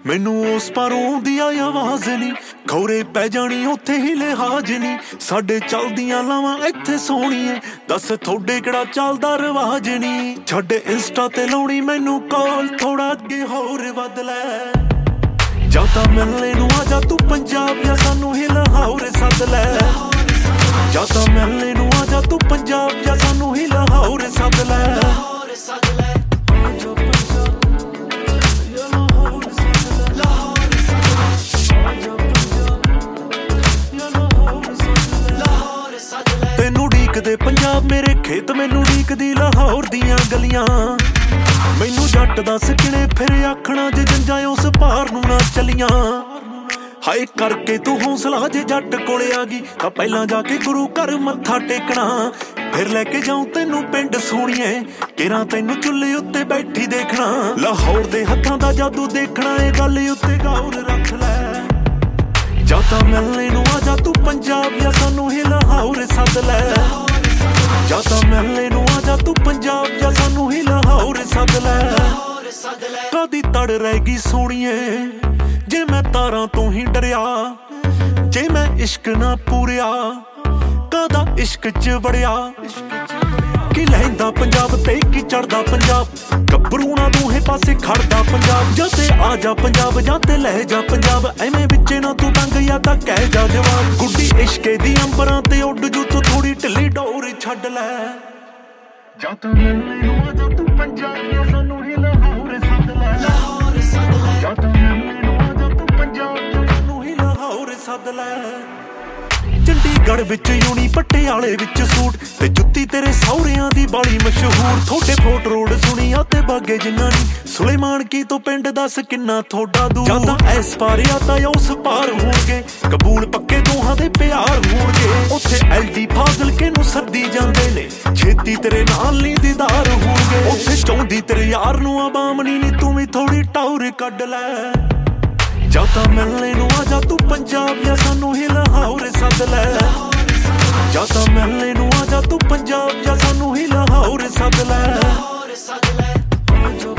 ਮੈਨੂੰ ਉਸ ਪਾਰੋਂ ਦੀ ਆਵਾਜ਼ ਨੀ, ਖੌਰੇ ਪੈ ਜਾਣੀ ਉੱਥੇ ਹੀ ਲਿਹਾਜ਼ ਨੀ। ਸਾਡੇ ਚੱਲਦੀਆਂ ਲਾਵਾਂ ਇੱਥੇ ਸੋਹਣੀਏ, ਦੱਸ ਥੋੜੇ ਕਿਹੜਾ ਚੱਲਦਾ ਰਿਵਾਜ ਨੀ। ਛੱਡ ਇੰਸਟਾ ਤੇ ਲਾਉਣੀ ਮੈਨੂੰ ਕਾਲ, ਥੋੜਾ ਅੱਗੇ ਹੋਰ ਵੱਧ ਲੈ। ਜਾਂ ਤਾਂ ਮਿਲਣੇ ਨੂੰ ਆ ਜਾ ਤੂੰ ਪੰਜਾਬ, ਜਾਂ ਸਾਨੂੰ ਹੀ ਲਾਹੌਰ ਸੱਦ ਲੈ। ਜਾਂ ਤਾਂ ਮਿਲਣੇ ਨੂੰ ਆ ਜਾ ਤੂੰ ਪੰਜਾਬ, ਜਾਂ ਸਾਨੂੰ ਹੀ ਲਾਹੌਰ ਸੱਦ ਲੈ। ਤੈਨੂੰ ਉਡੀਕਦੇ ਪੰਜਾਬ ਮੇਰੇ ਖੇਤ, ਮੈਨੂੰ ਉਡੀਕਦੀ ਲਾਹੌਰ ਦੀਆਂ ਗਲੀਆਂ। ਮੈਨੂੰ ਜੱਟ ਦੱਸ ਕਿਨੇ ਫਿਰ ਆਖਣਾ ਜੇ ਜੰਜਾਂ ਉਸ ਪਾਰ ਨੂੰ ਨਾ ਚਲੀਆਂ। ਹਾਏ ਕਰਕੇ ਤੂੰ ਹੌਸਲਾ ਜੇ ਜੱਟ ਕੋਲੇ ਆ ਗਈ ਤਾਂ ਪਹਿਲਾਂ ਜਾ ਕੇ ਗੁਰੂ ਘਰ ਮੱਥਾ ਟੇਕਣਾ। ਫਿਰ ਲੈ ਕੇ ਜਾਊਂ ਤੈਨੂੰ ਪਿੰਡ ਸੋਹਣੀਏ, ਕਿਰਾਂ ਤੈਨੂੰ ਚੁੱਲ੍ਹੇ ਉੱਤੇ ਬੈਠੀ ਦੇਖਣਾ। ਲਾਹੌਰ ਦੇ ਹੱਥਾਂ ਦਾ ਜਾਦੂ ਦੇਖਣਾ, ਇਹ ਗੱਲ ਉੱਤੇ ਗੌਰ ਰੱਖ ਲੈ। ਜਾਂ ਤਾਂ ਮਿਲਣੇ ਨੂੰ ਆ ਜਾ ਤੂੰ ਪੰਜਾਬ, ਜਾਂ ਸਾਨੂੰ ਹੀ ਲਾਹੌਰ ਸੱਦ ਲੈ। ਜਾਂ ਤਾਂ ਮਿਲਣੇ ਨੂੰ ਆ ਜਾ ਤੂੰ ਪੰਜਾਬ, ਜਾਂ ਸਾਨੂੰ ਹੀ ਲਾਹੌਰ ਸੱਦ ਲੈ। ਕਾਦੀ ਤੜ ਰਹਿ ਗਈ ਸੋਹਣੀਏ ਜੇ ਮੈਂ ਤਾਰਾਂ ਤੋਂ ਹੀ ਡਰਿਆ, ਜੇ ਮੈਂ ਇਸ਼ਕ ਨਾ ਪੂਰਿਆ ਕਾਦਾ ਇਸ਼ਕ ਚ ਵੜਿਆ। ਕੀ ਲਹਿੰਦਾ ਪੰਜਾਬ ਤੇ ਕੀ ਚੜਦਾ ਪੰਜਾਬ, ਗੱਭਰੂ ਨਾ ਦੋਹੇ ਪਾਸੇ ਖੜਦਾ ਪੰਜਾਬ। ਜਾਂ ਤੇ ਆ ਜਾ ਪੰਜਾਬ, ਜਾਂ ਤੇ ਲੈ ਜਾ ਪੰਜਾਬ, ਐਵੇਂ ਵਿੱਚੇ ਨਾ ਤੂੰ ਡੰਗ ਜਾਂ ਤਾਂ ਕਹਿ ਜਾ ਜਵਾਬ। ਗੁੱਡੀ ਇਸ਼ਕੇ ਦੀ ਅੰਬਰਾਂ ਤੇ ਉੱਡ ਜੂ ਤੂੰ, ਥੋੜੀ ਢਿੱਲੀ ਡੋਰ ਛੱਡ ਲੈ। ਜਾਂ ਤਾਂ ਮਿਲਣੇ ਨੂੰ ਆ ਜਾ ਤੂੰ ਪੰਜਾਬ, ਜਾਂ ਸਾਨੂੰ ਹੀ ਲਾਹੌਰ ਸੱਦ ਲੈ। ਜਾਂ ਤਾਂ ਮਿਲਣੇ ਨੂੰ ਆ ਜਾ ਤੂੰ ਪੰਜਾਬ, ਜਾਂ ਸਾਨੂੰ ਹੀ ਲਾਹੌਰ ਸੱਦ ਲੈ। ਚੰਡੀਗੜ੍ਹ ਵਿੱਚ ਯੂਨੀ, ਪਟਿਆਲੇ ਵਿੱਚ ਸੂਟ ਤੇ ਜੁੱਤੀ ਤੇਰੇ ਸਹੁਰਿਆਂ ਦੀ ਬਾਲੀ ਮਸ਼ਹੂਰ। ਥੋੜੇ ਫੋਟ ਰੋਡ ਸੁਣੀਆਂ ਤੇ ਬਾਗੇ ਜਿੰਨਾ ਨੀ, ਸੁਲੇਮਾਨ ਕੀ ਤੋਂ ਪਿੰਡ ਦੱਸ ਕਿੰਨਾ ਥੋੜਾ ਦੂਰ। ਜਾਂ ਤਾਂ ਐਸ ਪਾਰ ਜਾਂ ਤਾਂ ਉਸ ਪਾਰ ਹੋਣਗੇ, ਕਬੂਲ ਪੱਕੇ ਦੋਹਾਂ ਦੇ ਪਿਆਰ ਹੋਣਗੇ। ਉੱਥੇ ਐਲਡੀ ਫਾਜ਼ਿਲਕੇ ਨੂੰ ਸੱਦੀ ਜਾਂਦੇ ਨੇ, ਛੇਤੀ ਤੇਰੇ ਨਾਲ ਨੀ ਦੀਦਾਰ ਹੋਣਗੇ। ਉੱਥੇ ਚਾਹੁੰਦੀ ਤੇਰੇ ਯਾਰ ਨੂੰ ਆਵਾਮਨੀ ਨੀ, ਤੂੰ ਵੀ ਥੋੜੀ ਟੌਰ ਕੱਢ ਲੈ। ਜਾਂ ਤਾਂ ਮਿਲਣੇ ਨੂੰ ਆ ਜਾ ਤੂੰ ਪੰਜਾਬ, ਜਾਂ ਸਾਨੂੰ ਹੀ ਲਾਹੌਰ ਸੱਦ ਲੈ। ਜਾਂ ਤਾਂ ਮਿਲਣੇ ਨੂੰ ਆ ਜਾ ਤੂੰ ਪੰਜਾਬ, ਜਾਂ ਸਾਨੂੰ ਹੀ ਲਾਹੌਰ ਸੱਦ ਲੈ।